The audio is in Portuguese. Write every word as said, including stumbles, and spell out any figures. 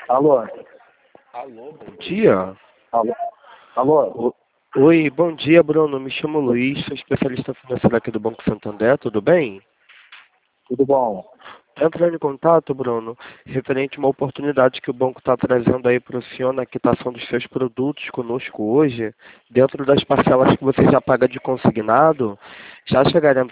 Alô? Alô, bom dia. Alô? Alô? O- Oi, bom dia, Bruno. Me chamo Luiz, sou especialista financeiro aqui do Banco Santander, tudo bem? Tudo bom? Entrando em contato, Bruno, referente a uma oportunidade que o banco está trazendo aí para o senhor na quitação dos seus produtos conosco hoje, dentro das parcelas que você já paga de consignado, já chegaremos